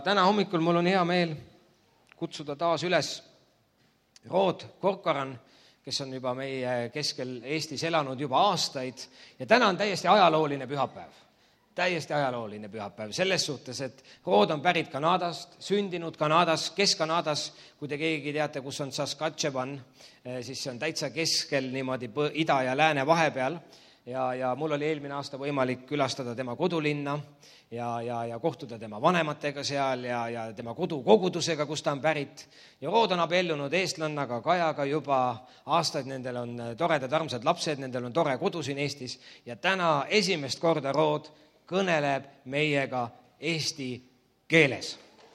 Täna hommikul mul on hea meel kutsuda taas üles Rood Korkaran, kes on juba meie keskel Eestis elanud juba aastaid ja täna on täiesti ajalooline pühapäev. Täiesti ajalooline pühapäev selles suhtes, et Rood on pärit Kanadast, sündinud Kanadas, Kesk-Kanadas, kui te keegi teate, kus on Saskatchewan, siis see on täitsa keskel niimoodi ida ja lääne vahepeal ja mul oli eelmine aasta võimalik külastada tema kodulinna ja kohtuda tema vanematega seal ja tema kodukogudusega, kus ta on pärit. Ja Rood on abiellunud eestlannaga Kajaga juba aastaid, nendel on toredad armsad lapsed, nendel on tore kodu siin Eestis ja täna esimest korda Rood kõneleb meiega eesti keeles.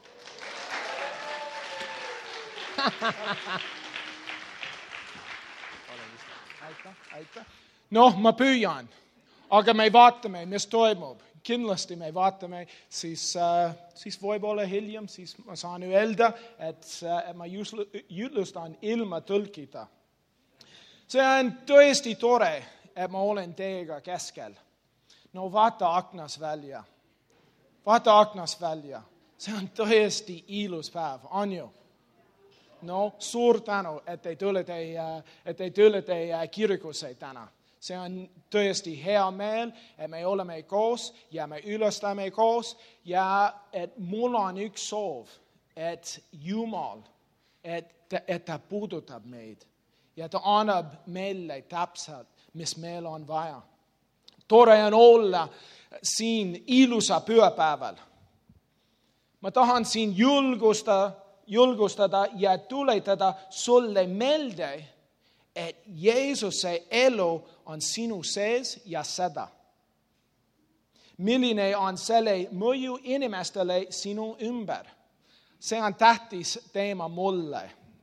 Aitäh. Noh, ma püüan, aga me vaatame, mis toimub. Kindlasti me vaatame, siis võib-olla hiljem, siis ma saan öelda, et ma jutlustan ilma tõlkida. See on tõesti tore, et ma olen teiega keskel. No vaata aknas välja. Vaata aknas välja. See on tõesti ilus päev, on ju? No, suur tänu, et ei tule teie kirikusse täna. See on tõesti hea meel, et me oleme koos ja me ülestame koos ja et mul on üks soov, et Jumal, et ta puudutab meid ja ta annab meile täpselt, mis meil on vaja. Tore on olla siin ilusa pühapäeval. Ma tahan siin julgustada ja tuletada sulle meelde, et Jeesuse elu on sinu sees ja seda. Milline on selle mõju inimestele sinu ümber? See on tähtis teema mulle.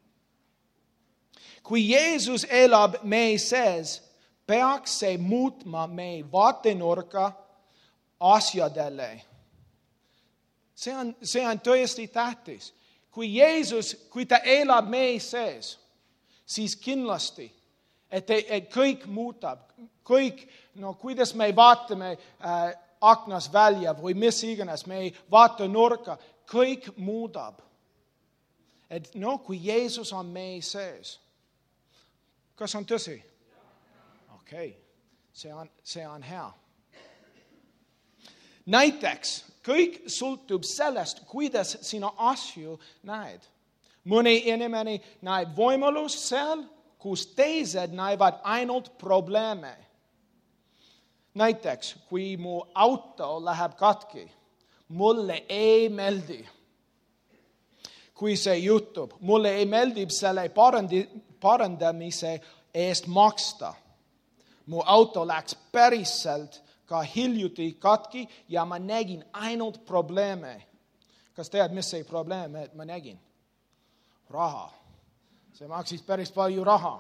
Kui Jeesus elab meie sees, peaks see muutma meie vaatenurka asjadele. See on tõesti tähtis. Kui ta elab meie sees, siis kindlasti, et kõik muutab, kuidas me vaatame aknas välja või mis iganes, me vaatenurka, kõik muudab. Et kui Jeesus on meie sees, kas on tõsi? Okei, see on hea. Näiteks, kõik sõltub sellest, kuidas sina asju näed. Mõni inimene näeb võimalust seal, kus teised näevad ainult probleeme. Näiteks, kui mu auto läheb katki, mulle ei meeldi. Kui see juhtub, mulle ei meeldib selle parandamise eest maksta. Mu auto läks päriselt ka hiljuti katki ja ma nägin ainult probleeme. Kas tead, mis see probleem, et ma nägin? Raha. See maksis päris palju raha.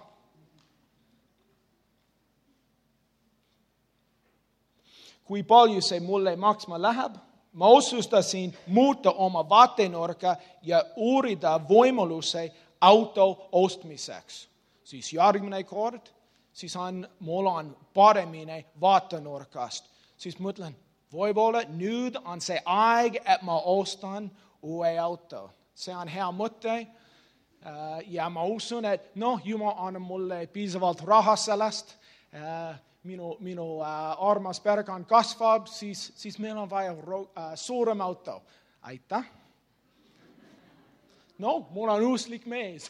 Kui palju see mulle maksma läheb, ma otsustasin muuta oma vaatenurka ja uurida võimaluse auto ostmiseks. Siis järgmine kord, mul on paremini vaatenurkast. Siis mõtlen, võib-olla nüüd on see aeg, et ma ostan uue auto. See on hea mõte. Ja ma usun, et Jumal annab mulle piisavalt raha sellest. Minu armas pergan kasvab, siis meil on vaja suurem auto. Aitäh. Mul on uuslik mees.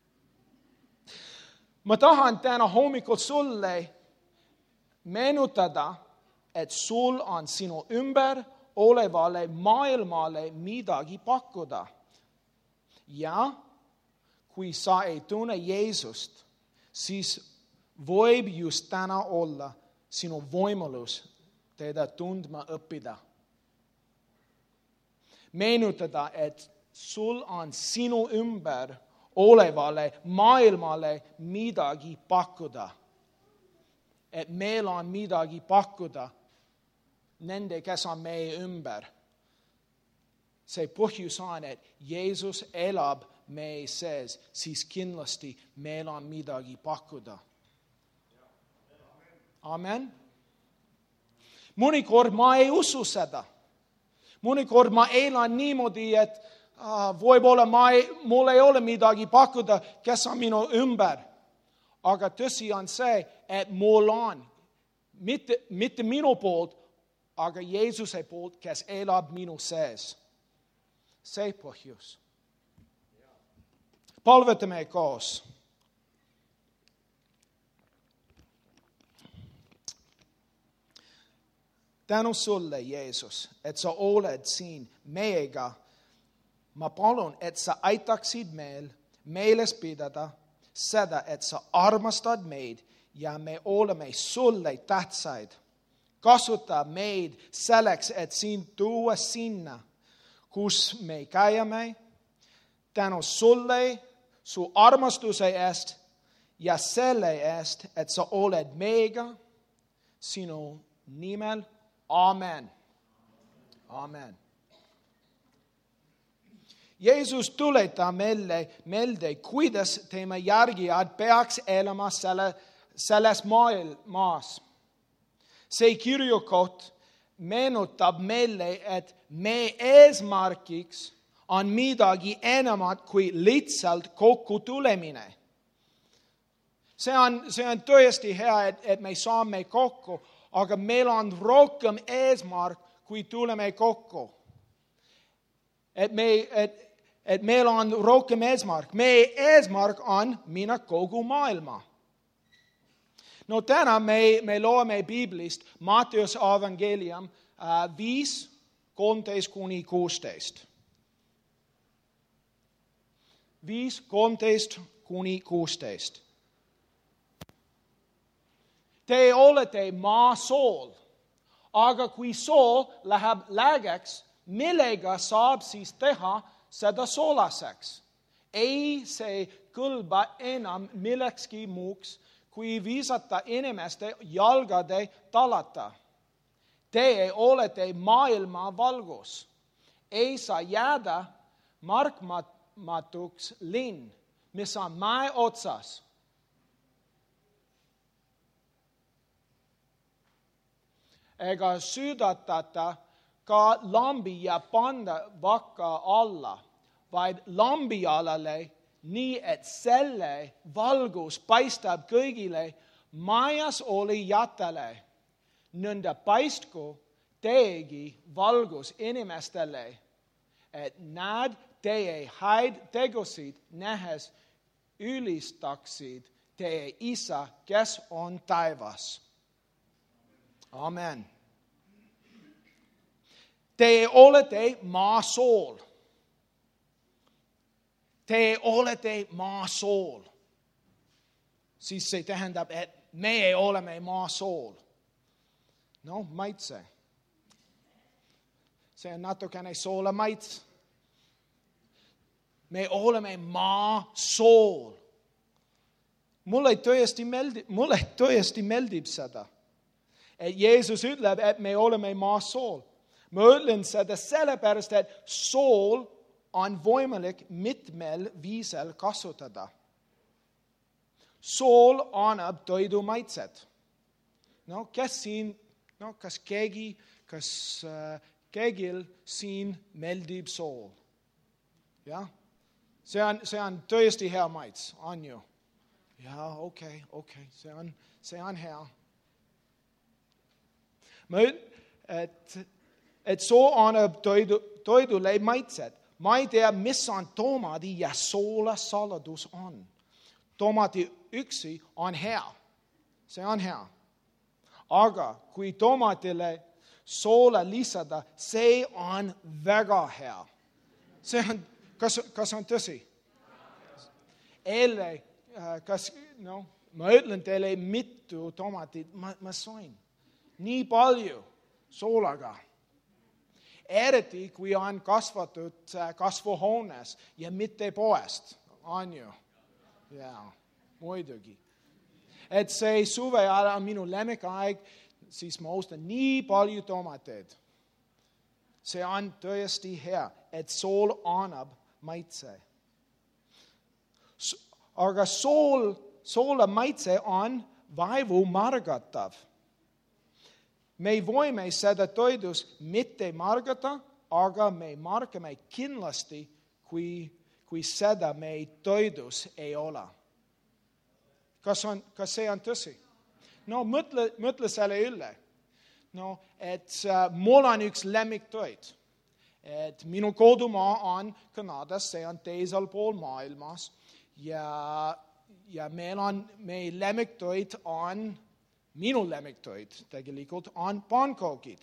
Ma tahan täna hommikul sulle meenutada, et sul on sinu ümber olevale maailmale midagi pakkuda. Ja kui sa ei tunne Jeesust, siis võib just täna olla sinu võimalus teda tundma õppida. Meenutada, et sul on sinu ümber olevale maailmale midagi pakkuda. Et meil on midagi pakkuda nende, kes on meie ümber. See põhjus on, et Jeesus elab meie sees, siis kindlasti meil on midagi pakkuda. Amen. Mõnikord ma ei usu seda. Mõnikord ma elan niimoodi, et võib-olla mul ei ole midagi pakkuda, kes on minu ümber. Aga tõsi on see, et mul on, mitte minu poolt, aga Jeesuse poolt, kes elab minu sees. See põhjus. Palvetame koos. Tänu sulle, Jeesus, et sa oled siin meiega. Ma palun, et sa aitaksid meil meeles pidada seda, et sa armastad meid ja me oleme sulle tähtsaid. Kasuta meid selleks, et sind tuua sinna, kus me käime. Tänu sulle, su armastuse eest ja selle eest, et sa oled meiega sinu nimel. Amen. Amen. Jeesus tuleta meelde, kuidas tema järgijad peaks elama selles maailmas. See kirjukoht meenutab meile, et me eesmärgiks on midagi enamat kui lihtsalt kokku tulemine. See on tõesti hea, et me saame kokku, aga meil on rohkem eesmärk, kui tuleme kokku. Et meil on rohkem eesmärk. Meie eesmärk on minna kogu maailma. No täna me loeme Biiblist Matteuse evangeelium 5, 13-16. 5, 13-16. Te olete maa sool, aga kui sool läheb läägeks, millega saab siis teha seda soolaseks? Ei see kõlba enam millekski muuks, kui visata inimeste jalgade talata. Teie olete maailma valgus. Ei saa jääda märkamatuks linn, mis on mäe otsas. Ega süüdatata ka lambi ja panda vakka alla, vaid lambialale nii, et selle valgus paistab kõigile majas olijatele. Nõnda paistku teiegi valgus inimestele, et nad teie häid tegusid nähes ülistaksid teie Isa, kes on taevas. Amen. Te olete maa sool. Te olete maa sool. Siis see tähendab, et meie oleme maa sool. No, maitse. See on natukene soola maits. Me oleme maa sool. Mulle tõesti meeldib seda. Et Jeesus ütleb, et me oleme maa sool. Ma ütlen seda sellepärast, et sool on võimalik mitmel viisel kasutada. Sool annab toidu maitset. No, kas keegil siin meeldib sool? Ja? See on tõesti hea maits, on ju? Ja, okei, see on hea. Ma ütlen, et soo annab toidule maitset. Ma ei tea, mis on tomaadi ja soola saladus on. Tomaati üksi on hea. See on hea. Aga kui tomaatile soola lisada, see on väga hea. Kas on tõsi? Eile, ma ütlen teile mitu tomaatit, ma soin. Nii palju soolaga. Eriti, kui on kasvatud kasvuhoones ja mitte poest, on ju? Jaa, muidugi. Et see suve ajal on minu lemmikaeg, siis ma ostan nii palju tomateid. See on tõesti hea, et sool annab maitse. Aga soola maitse on vaevu margatav. Me võime seda toidus mitte margata, aga me märkame kindlasti, kui seda meie toidus ei ole. Kas see on tõsi? No mõtle selle üle. No, et mul on üks lemmiktoit. Et minu kodumaa on Kanadas, see on teisel pool maailmas. Ja meie lemmiktoit on, minu lemmiktoit tegelikult on pankookid.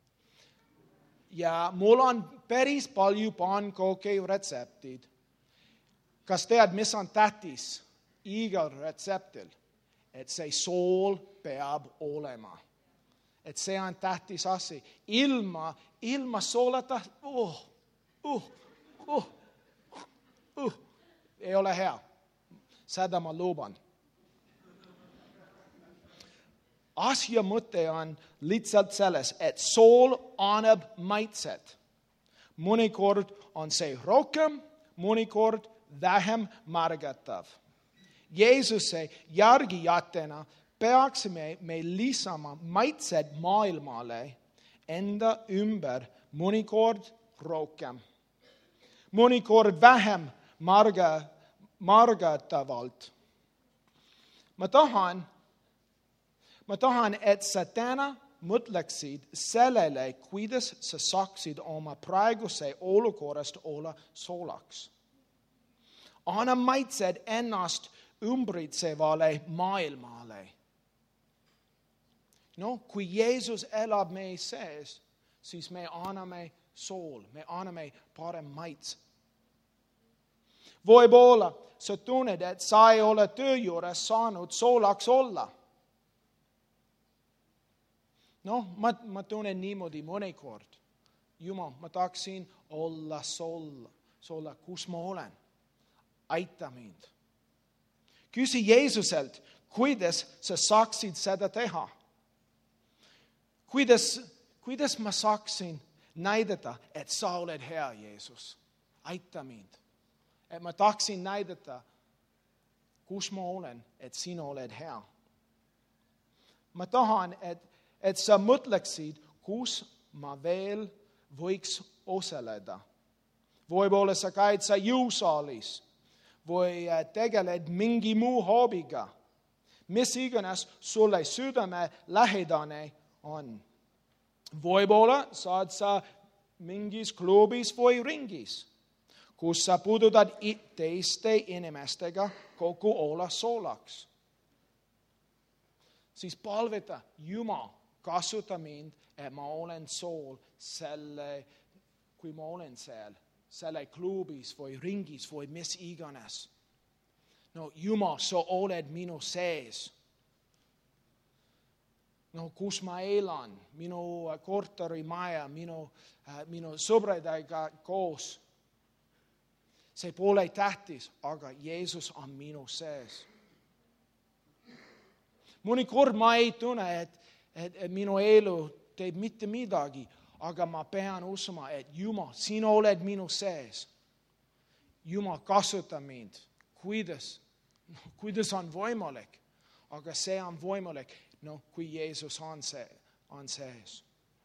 Ja mul on päris palju pankooki retseptid. Kas tead, mis on tähtis igal retseptil? Et see sool peab olema. Et see on tähtis asi. Ilma sooleta, ei ole hea. Seda ma luban. Asja mõte on lihtsalt selles, et sool annab maitset. Mõnikord on see rohkem, mõnikord vähem märgatav. Jeesuse järgijatena peaksime me lisama maitsed maailmale enda ümber mõnikord rohkem. Mõnikord vähem märgatavalt. Ma tahan, et sa täna mõtleksid sellele, kuidas sa saaksid oma praeguse olukorrast olla soolaks. Anna maitsed ennast ümbritsevale maailmale. No, kui Jeesus elab meie sees, siis me anname sool, me anname parem maitse. Võib-olla sa tunned, et sa ei ole töö juures saanud soolaks olla. No, ma tunnen niimoodi mõnikord. Jumal, ma tahaksin olla soola, kus ma olen. Aita mind. Küsi Jeesuselt, kuidas sa saaksid seda teha. Kuidas ma saaksin näidata, et sa oled hea, Jeesus. Aita mind. Et ma tahaksin näidata, kus ma olen, et sina oled hea. Ma tahan, et sa mõtleksid, kus ma veel võiks osaleda. Võib-olla sa käid sa jõusaalis või tegeled mingi muu hoobiga. Mis iganes sulle südame lähedane on. Võib-olla saad sa mingis klubis või ringis, kus sa puudutad teiste inimestega kogu olla soolaks. Siis palveta, Jumal, kasuta mind, et ma olen sool kui ma olen seal, selle klubis või ringis või mis iganes. No, Jumal, sa oled minu sees. No, kus ma elan, minu korterimaja, minu sõbradega koos. See pole tähtis, aga Jeesus on minu sees. Mõnikord ma ei tunne, et minu elu teeb mitte midagi, aga ma pean usuma, et Jumal, sina oled minu sees. Jumal, kasuta mind. Kuidas on võimalik? Aga see on võimalik, kui Jeesus on sees.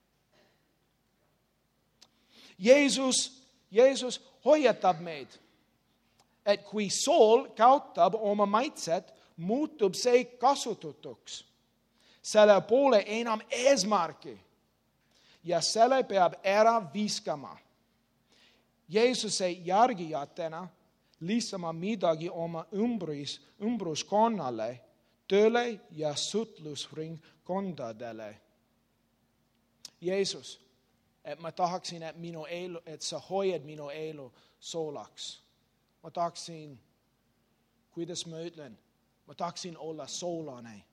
Jeesus hoiatab meid, et kui sool kaotab oma maitset, muutub see kasututuks. Selle pole enam eesmärki ja selle peab ära viskama. Jeesuse järgijatena lisama midagi oma ümbruskonnale, tööle ja suhtlusringkondadele. Jeesus, et ma tahaksin, et sa hoiad minu elu soolaks. Ma tahaksin, kuidas ma ütlen, ma tahaksin olla soolane.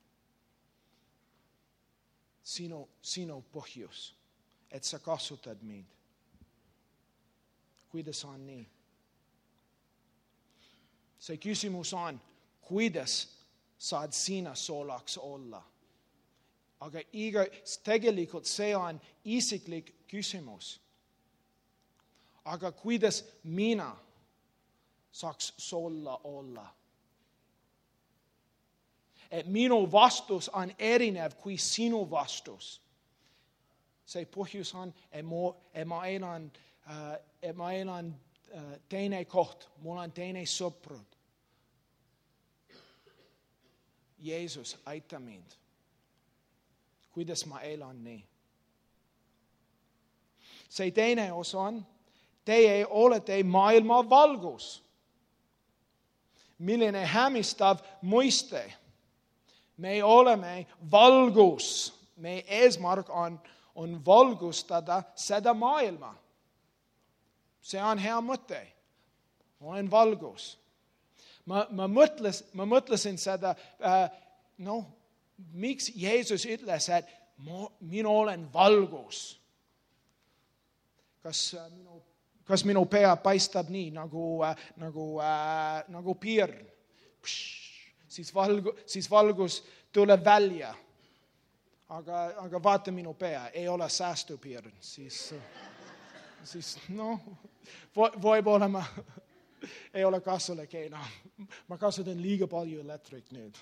Sinu põhjus, et sa kasutad mind. Kuidas on nii? See küsimus on, kuidas saad sina soolaks olla? Aga tegelikult see on isiklik küsimus. Aga kuidas mina saaks soola olla? Et minu vastus on erinev kui sinu vastus. see põhjus on, et ma elan teine koht, mul on teine sõprud. Jeesus, aita mind. Kuidas ma elan nii? See teine osa on, teie olete maailma valgus. Milline hämmistav mõiste. Me oleme valgus. Meie eesmärk on valgustada seda maailma. See on hea mõte. Ma olen valgus. Ma mõtlesin seda, miks Jeesus ütles, et mina olen valgus. Kas minu pea paistab nii nagu pirn? Siis valgus tuleb välja. Aga vaata minu pea, ei ole säästupirn. Siis võib-olla ma ei ole kasulik enam. Ma kasutan liiga palju elektrit nüüd.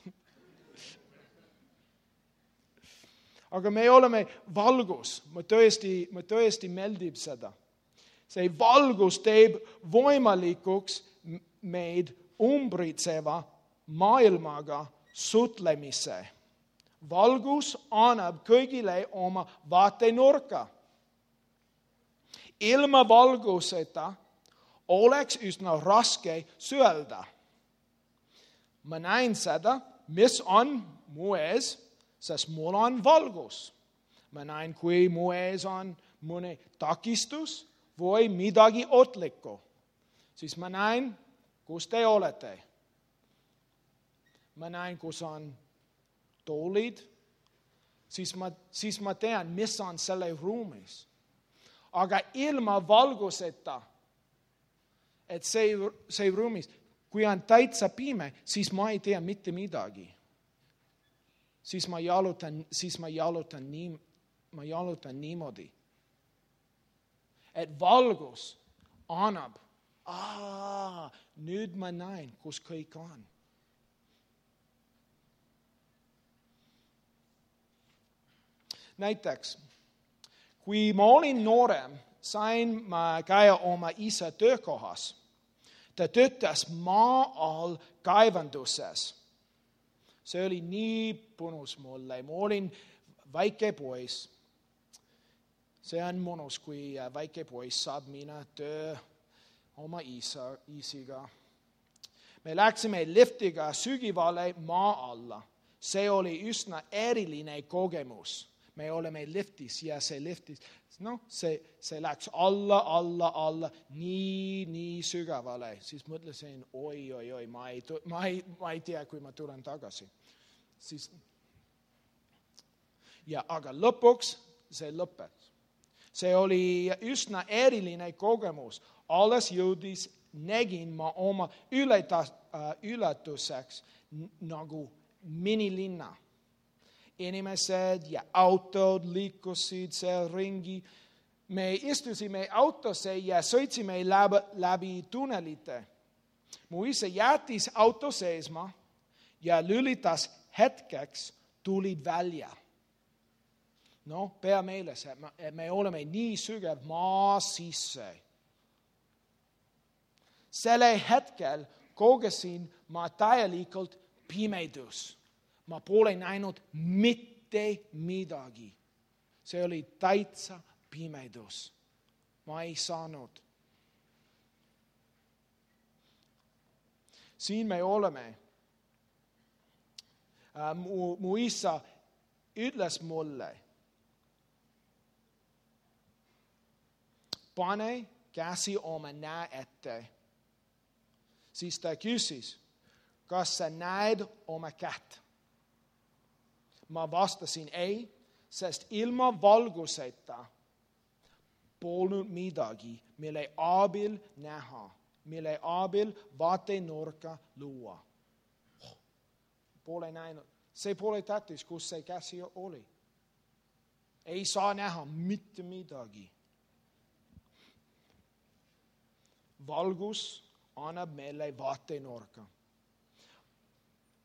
Aga me oleme valgus. Ma tõesti meeldib seda. See valgus teeb võimalikuks meid umbritseva maailmaga suhtlemise. Valgus annab kõigile oma vaatenurka. Ilma valguseta oleks üsna raske suhelda. Ma näen seda, mis on mu ees, sest mul on valgus. Ma näen, kui mu ees on mõni takistus või midagi ohtlikku. Siis ma näen, kus te olete. Ma näen, kus on toolid. Siis ma tean, mis on selle ruumis. Aga ilma valguseta, et see ruumis, kui on täitsa pime, siis ma ei tea mitte midagi. Siis ma jalutan niimoodi. Et valgus annab, nüüd ma näen, kus kõik on. Näiteks, kui ma olin noorem, sain ma käia oma isa töökohas. Ta töötas maa all kaevanduses. See oli nii põnus mulle. Ma olin väike poiss. See on mõnus, kui väike poiss saab minna töö oma isiga. Me läksime liftiga sügivale maa alla. See oli üsna eriline kogemus. Me oleme liftis ja see liftis, see läks alla, nii sügavale. Siis mõtlesin, oi, ma ei tea, kui ma tulen tagasi. Aga lõpuks see lõpet. See oli üsna eriline kogemus. Alles jõudis, nägin ma oma üllatuseks nagu minilinna. Inimesed ja autod liikusid seal ringi. Me istusime autosse ja sõitsime läbi tunnelite. Mu isa jättis auto seisma ja lülitas hetkeks tulid välja. Pea meeles, et me oleme nii sügav maa sisse. Selle hetkel kogesin ma täielikult pimedus. Ma pole näinud mitte midagi. See oli täitsa pimedus. Ma ei saanud. Siin me oleme. Mu isa ütles mulle, pane käsi oma näe ette. Siis ta küsis, kas sa näed oma kätt? Ma vastasin ei, sest ilma valguseta polnud midagi, mille abil näha, mille abil vaatenurka luua. Pole näinud. See pole tähtis, kus see käsi oli. Ei saa näha mitte midagi. Valgus annab meile vaatenurka.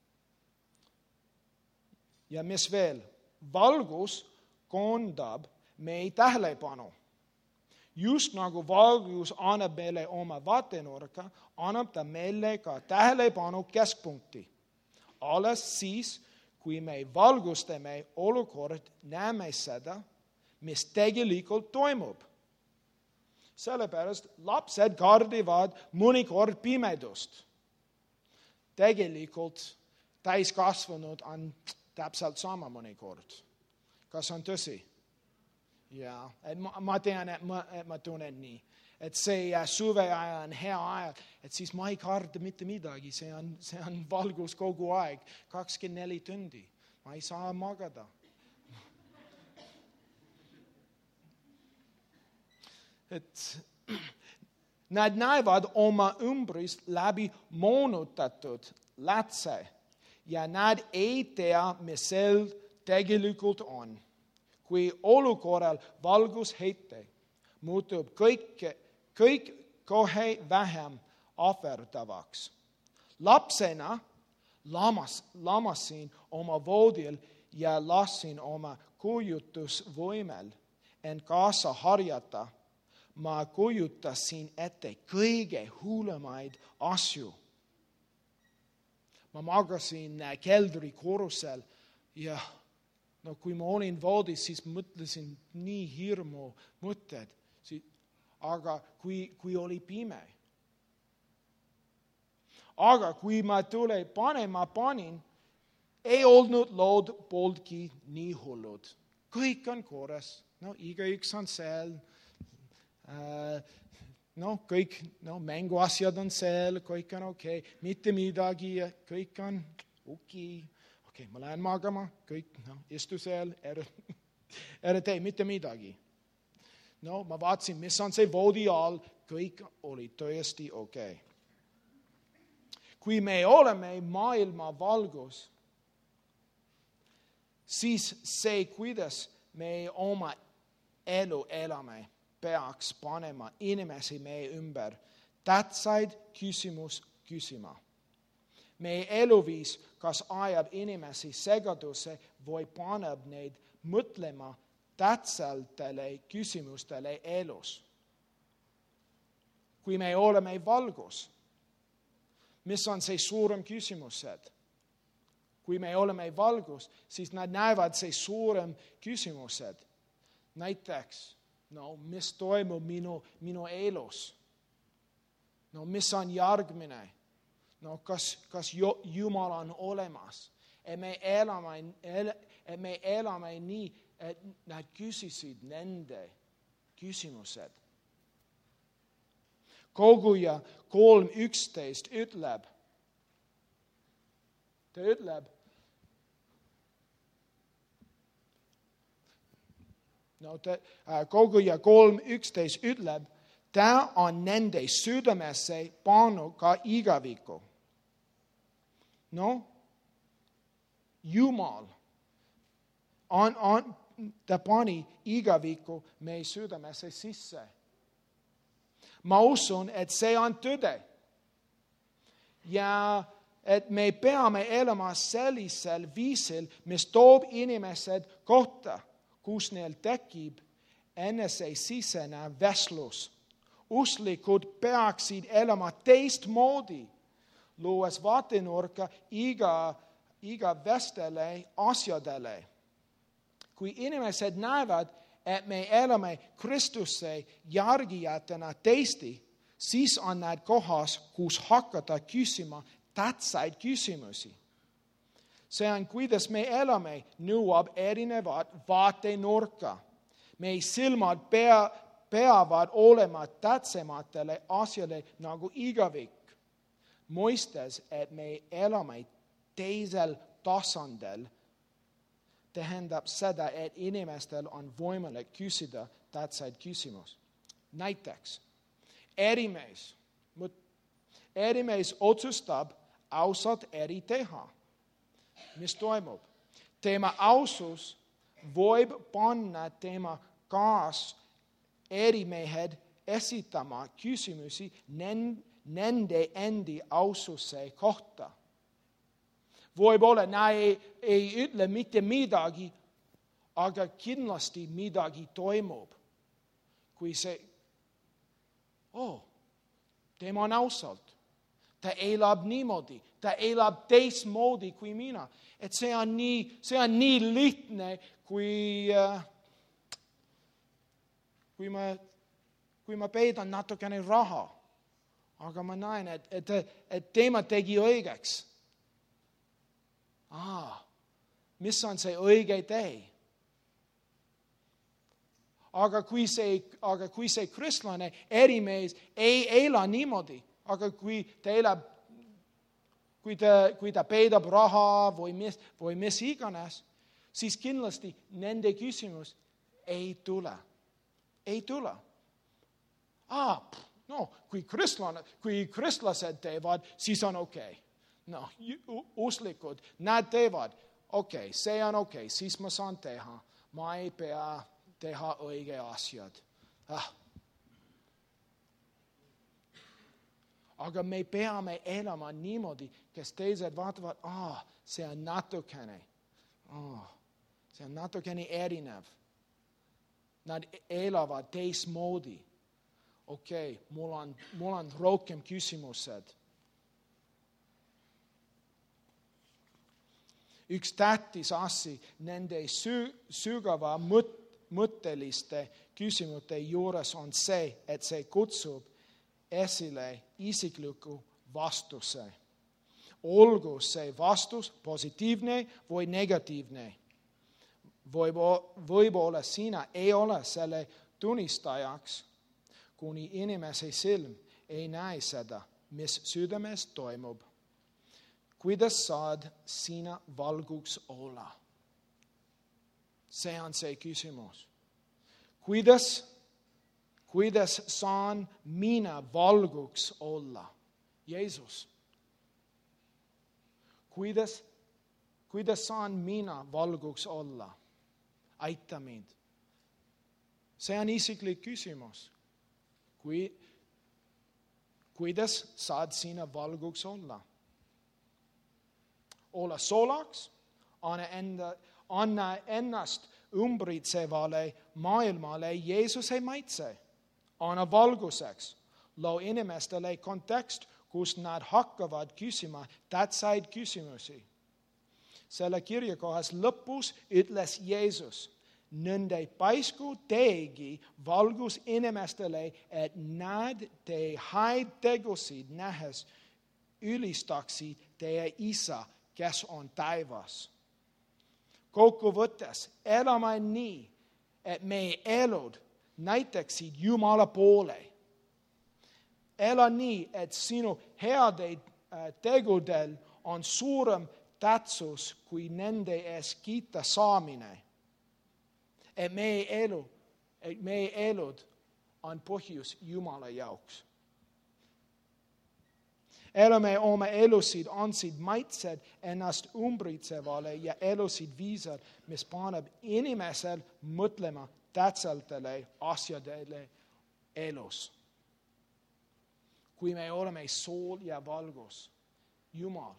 Ja mis veel? Valgus koondab meie tähelepanu. Just nagu valgus annab meile oma vaatenurka, annab ta meile ka tähelepanu keskpunkti. Alles siis, kui me valgustame olukord, näeme seda, mis tegelikult toimub. Sellepärast lapsed kardivad mõnikord pimedust. Tegelikult täiskasvanud on täpselt sama mõnikord. Kas on tõsi? Ja, ma tean, et ma tunnen nii. Et see suveaja on hea aeg, et siis ma ei karda mitte midagi. See on valgus kogu aeg, 24 tundi. Ma ei saa magada. Et nad näevad oma ümbrist läbi moonutatud lätse ja nad ei tea, mis sel tegelikult on. Kui olukorral valgusheite muutub kõik kohe vähem ahverdavaks. Lapsena lamasin oma voodil ja lasin oma kujutusvõimel end kaasa harjata. Ma kujutasin ette kõige hullemaid asju. Ma magasin keldrikorrusel ja kui ma olin voodis, siis mõtlesin nii hirmu mõtted. Aga kui oli pime. Aga kui ma panema panin, ei olnud lood pooltki nii hullud. Kõik on korras, igaüks on seal. Kõik mänguasjad on seal, kõik on okei. Mitte midagi, kõik on okei. Okei, ma lähen magama, kõik, istu seal, ära tee mitte midagi. Ma vaatasin, mis on see voodi all, kõik oli tõesti okei. Kui me oleme maailma valgus, siis see, kuidas me oma elu elame, peaks panema inimesi meie ümber tähtsaid küsima. Meie eluviis kas ajab inimesi segadusse või paneb neid mõtlema tähtsatele küsimustele elus. Kui me oleme valgus, mis on see suurem küsimused? Kui me oleme valgus, siis nad näevad see suurem küsimused. Näiteks, mis toimub minu elus? Mis on järgmine? Kas Jumal on olemas? Et me elame nii, et nad küsisid nende küsimused. Koguja 3:11 ütleb, Koguja 3:11 ütleb, ta on nende südamesse pannud ka igaviku. Jumal ta pani igaviku meie südamesse sisse. Ma usun, et see on tõde. Ja et me peame elama sellisel viisil, mis toob inimesed kohta, kus neil tekib enesesisene vestlus. Usklikud peaksid elama teistmoodi, luues vaatenurka iga vestele asjadele. Kui inimesed näevad, et me elame Kristuse järgijatena teiste, siis on nad kohas, kus hakata küsima tähtsaid küsimusi. See on, kuidas me elame, nõuab erinevat vaatenurka. Meie silmad peavad olema tähtsamatele asjale nagu igavik. Mõistes, et me elame teisel tasandil, tähendab seda, et inimestel on võimalik küsida tähtsaid küsimusi. Näiteks, erimees otsustab ausalt eri teha. Mis toimub? Tema ausus võib panna tema kaas erimehed esitama küsimusi nende endi aususe kohta. Võib-olla nad ei ütle mitte midagi, aga kindlasti midagi toimub, kui see, tema on ausalt, ta elab niimoodi, ta elab teistmoodi kui mina. Et see on nii lihtne, kui ma peidan natukene raha, aga ma näen, et tema tegi õigeks. Mis on see õige tee? Aga kui see kristlane ärimees ei ela niimoodi, aga kui ta peidab raha või mis iganes, siis kindlasti nende küsimus ei tule. Ei tule. Kui kristlased teevad, siis on okei. Usklikud, nad teevad, see on okei, siis ma saan teha. Ma ei pea teha õige asjad. Aga me peame elama niimoodi, kes teised vaatavad, see on natukene erinev. Nad elavad teistmoodi. Mul on rohkem küsimused. Üks tähtis asi nende sügava mõtteliste küsimuste juures on see, et see kutsub esile isikliku vastuse. Olgu see vastus positiivne või negatiivne. Võib-olla sina ei ole selle tunnistajaks, kuni inimese silm ei näe seda, mis südames toimub. Kuidas saad sina valguks olla? See on see küsimus. Kuidas saan mina valguks olla? Jeesus. Kuidas saan mina valguks olla? Aita mind. See on isiklik küsimus. Kuidas saad sina valguks olla? Olla solaks, anna ennast ümbritsevale maailmale Jeesuse maitse. Anna valguseks. Loo inimestele kontekst, kus nad hakkavad küsima tähtsaid küsimusi. Selle kirja kohas lõpus ütles Jeesus, nende paisku teegi valgus inimestele, et nad tee häid tegusid nähes ülistaksid teie isa, kes on taivas. Kokkuvõttes elame nii, et meie elud näitaksid Jumala poole. Ela nii, et sinu heade tegudel on suurem tähtsus kui nende ees kiita saamine. Et meie elud on põhjus Jumala jaoks. Elame oma elusid, andsid maitsed ennast ümbritsevale ja elusid viisad, mis paneb inimesel mõtlema tähtsatele asjadele elus. Kui me oleme sool ja valgus, Jumal,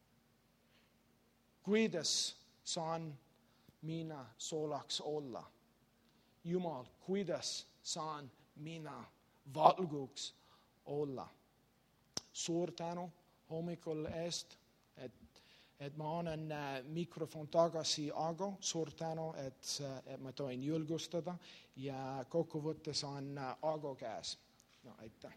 kuidas saan mina soolaks olla? Jumal, kuidas saan mina valguks olla? Suur tänu hommikul eest, et ma annan mikrofon tagasi Ago. Suur tänu, et ma tohin julgustada ja kokkuvõttes on Ago käes. Aitäh.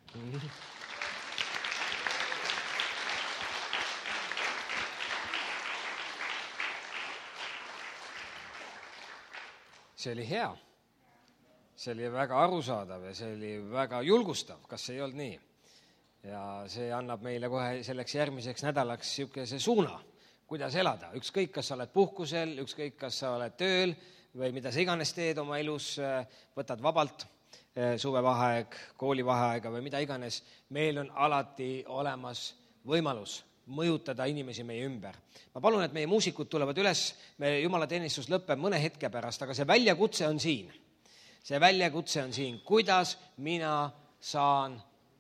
See oli hea. See oli väga arusaadav ja see oli väga julgustav. Kas see ei olnud nii? Ja see annab meile kohe selleks järgmiseks nädalaks niisuguse suuna, kuidas elada. Ükskõik, kas sa oled puhkusel, ükskõik, kas sa oled tööl või mida sa iganes teed oma elus, võtad vabalt suvevaheaeg, koolivaheaega või mida iganes. Meil on alati olemas võimalus mõjutada inimesi meie ümber. Ma palun, et meie muusikud tulevad üles, meie jumalateenistus lõpeb mõne hetke pärast, aga see väljakutse on siin. See väljakutse on siin, kuidas mina saan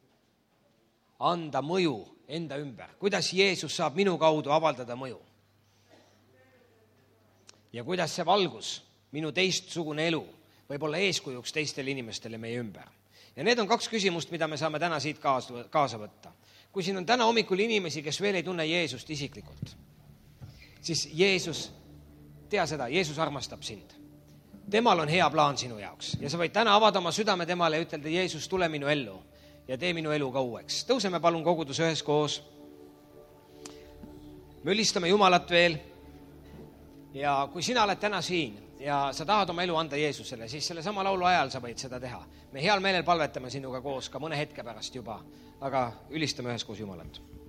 anda mõju enda ümber. Kuidas Jeesus saab minu kaudu avaldada mõju? Ja kuidas see valgus minu teistsugune elu võib olla eeskujuks teistele inimestele meie ümber. Ja need on 2 küsimust, mida me saame täna siit kaasa võtta. Kui siin on täna hommikul inimesi, kes veel ei tunne Jeesust isiklikult, siis Jeesus, tea seda, Jeesus armastab sind. Temal on hea plaan sinu jaoks ja sa võid täna avada oma südame temale ja ütelda, Jeesus, tule minu ellu ja tee minu elu ka uueks. Tõuseme palun kogudus üheskoos. Me ülistame Jumalat veel ja kui sina oled täna siin ja sa tahad oma elu anda Jeesusele, siis selle sama laulu ajal sa võid seda teha. Me heal meelel palvetame sinuga koos ka mõne hetke pärast juba, aga ülistame üheskoos Jumalat.